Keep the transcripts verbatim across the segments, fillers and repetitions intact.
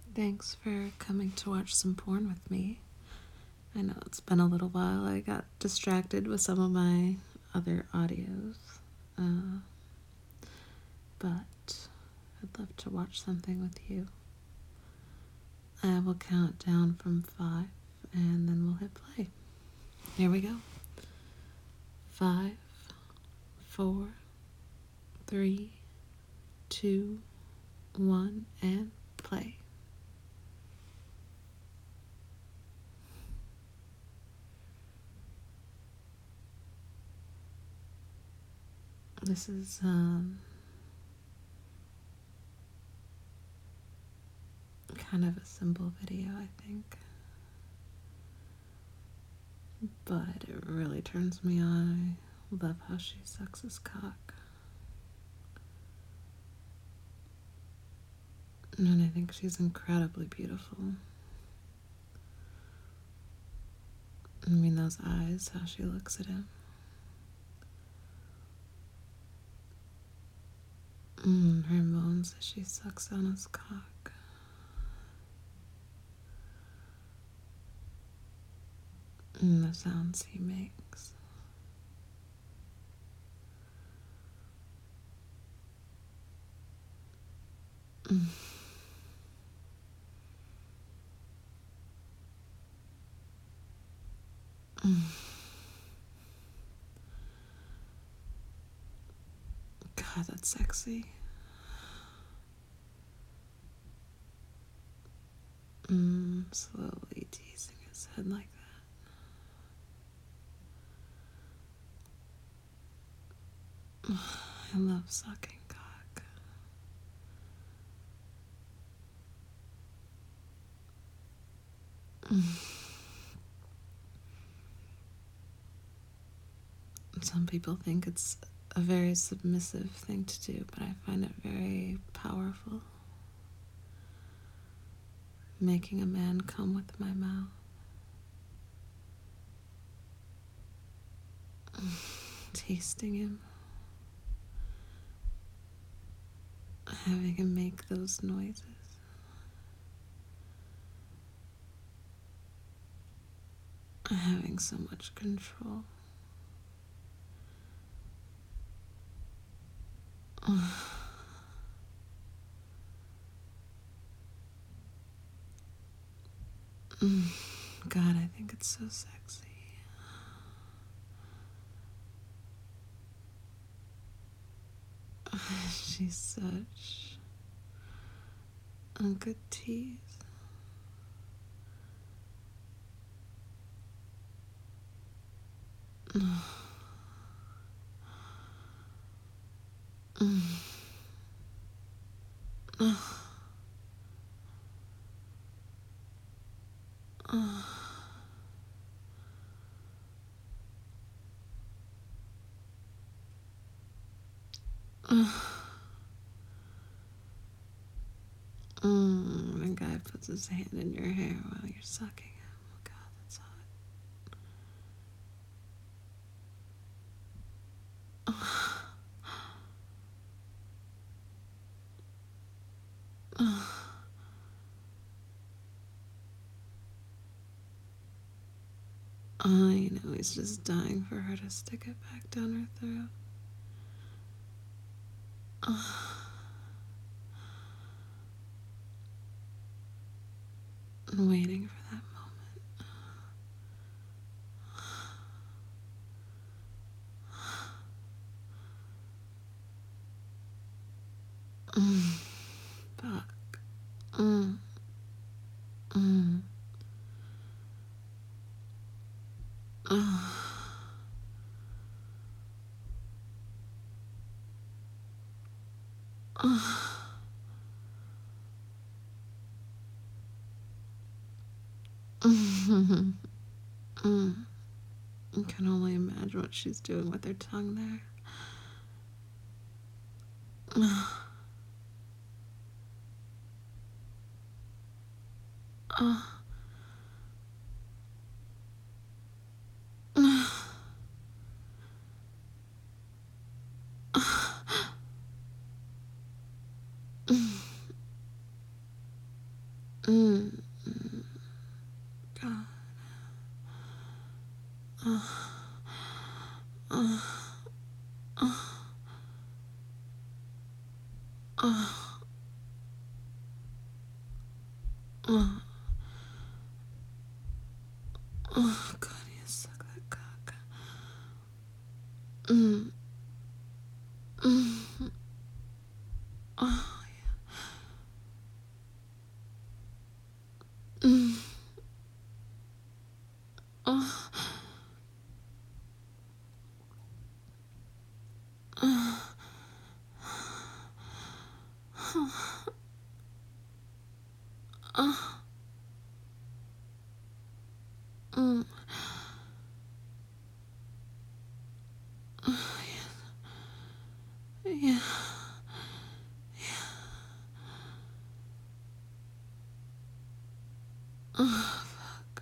Thanks for coming to watch some porn with me. I know it's been a little while. I got distracted with some of my other audios. Uh, but I'd love to watch something with you. I will count down from five and then we'll hit play. Here we go. Five, four, three, two, one, and play. This is um, kind of a simple video, I think. But it really turns me on. I love how she sucks his cock. And I think she's incredibly beautiful. I mean, those eyes, how she looks at him. Mm, her moans as she sucks on his cock. And the sounds he makes. Mm. Mm. God, that's sexy. Mm, slowly teasing his head like that. I love sucking cock. Mm. Some people think it's a very submissive thing to do, but I find it very powerful. Making a man come with my mouth. Tasting him. Having him make those noises. Having so much control. God, I think it's so sexy. She's such a good tease. Mm, when a guy puts his hand in your hair while you're sucking him. Oh God, that's hot. I know he's just dying for her to stick it back down her throat. I'm waiting for that moment. Mm, fuck. Mm, mm. Uh, uh. Mm. Mm. I can only imagine what she's doing with her tongue there. Uh, uh, Mm. Mm. God. Uh. Uh. Uh. Uh. Uh. Oh, God, you suck that cock. Mm. Mm. Oh, yeah. Mm. Oh. Oh. Oh. Mm. Oh, yeah. Yeah. Oh, fuck.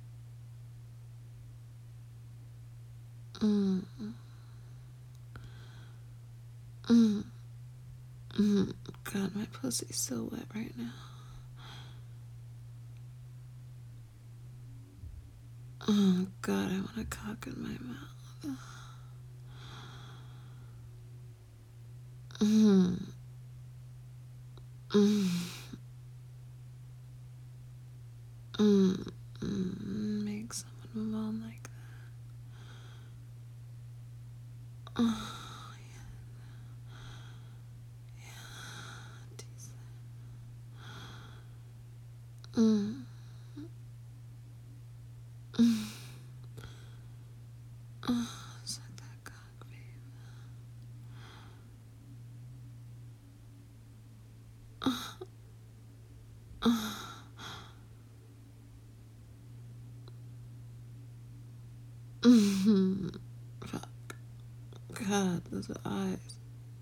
Mm. Mm. Mm. God, my pussy's so wet right now. Oh, God, I want a cock in my mouth. Mm. Mm. Mm. Mm. Make someone move on like that. Oh, yeah. Tease that. Mm. Mm. Oh, suck that cock, babe. Oh. Oh. Mm. Fuck. God, those eyes.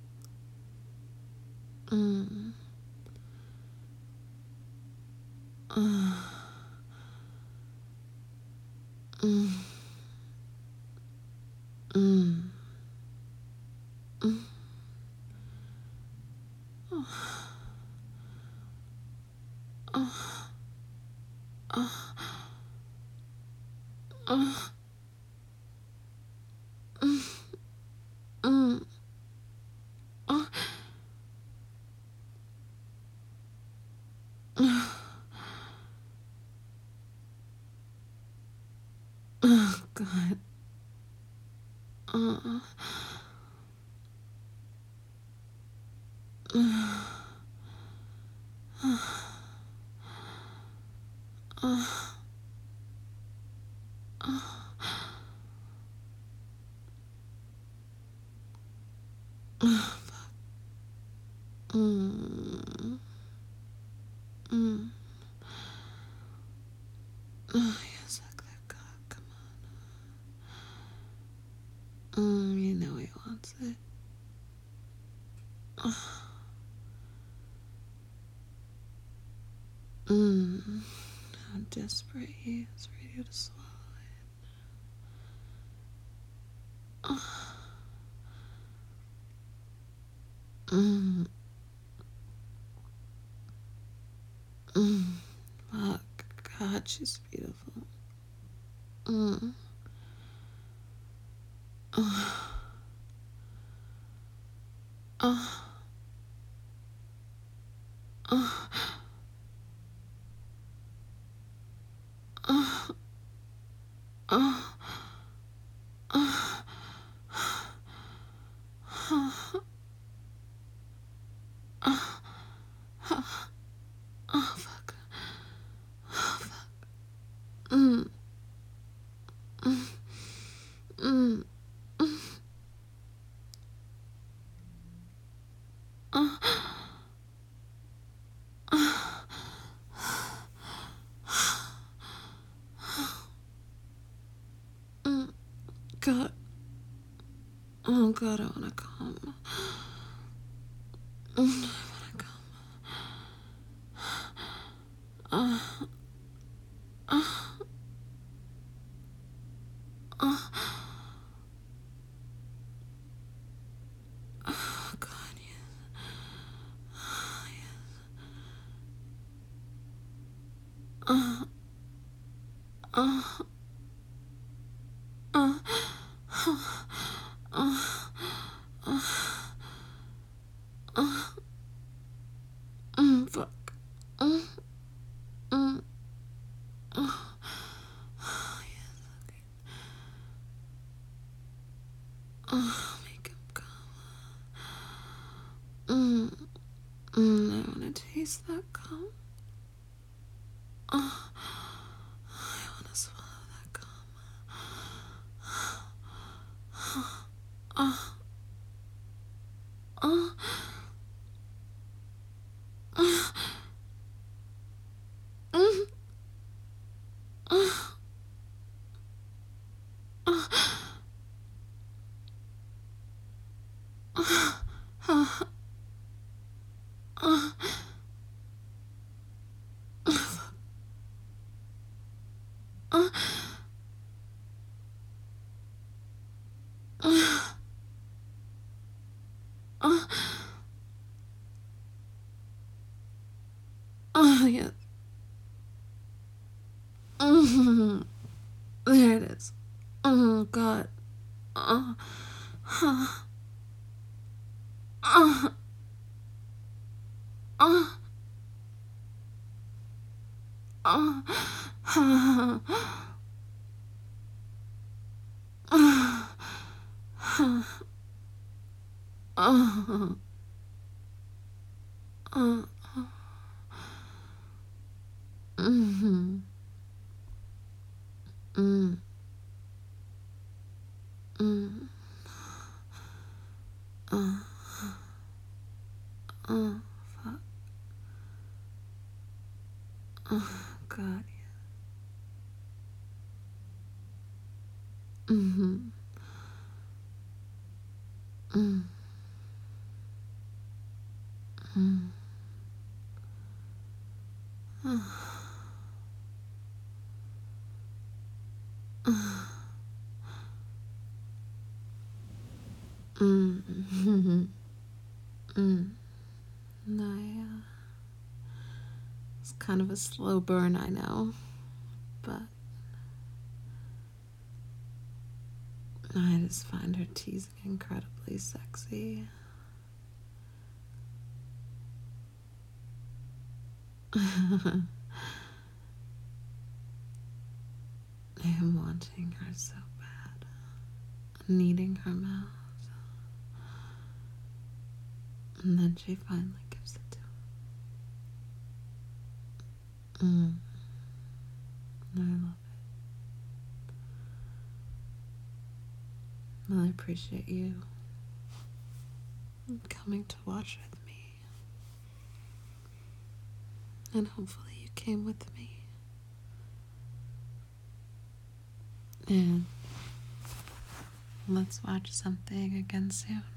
Mm. Oh. Mm. Mm. Mm. Oh. Oh. Oh. Oh. Mm. Mm. Oh. Oh, God. Uh. Uh. Uh. Oh, fuck. Mm. Mm. Oh, yeah, suck that cock. Come on. Mm, you know he wants it. Oh. Mm. How desperate he is, ready to swallow it. Oh. Mm. Mm. Fuck. God, she's beautiful. Mm. Oh. Oh. Oh. Oh. Oh. Oh. Oh. Oh. Oh. Oh, fuck. Oh, fuck. Mm. Mm. Mm. Mm. Oh. Oh. Mm. God. Oh, God, I wanna come. Mm. I wanna come. Oh. Oh. Oh. Oh, God, yes. Oh, yes. Uh, uh, uh, uh, uh, uh, mm, fuck. Mm, mm, uh, yes, okay. Uh, make him come. Mm, mm, I wanna taste that cum. Uh, I wanna swallow that cum. Uh, uh, uh, mm, uh, uh, uh, uh, uh, uh, uh, uh, uh, yes. Mm, there it is. Oh, God. Uh, uh, uh, uh, uh, uh, uh, uh, uh, mhm, mm, mm, uh, uh, fuck, oh, God, yeah. Mhm, mm, mm, uh, uh, mm, mhm, mm. I, uh, it's kind of a slow burn, I know, but I just find her teasing incredibly sexy. I am wanting her so bad, needing her mouth, and then she finally gives it to him. Mm, I love it. Well, I appreciate you coming to watch with me, and hopefully you came with me. And let's watch something again soon.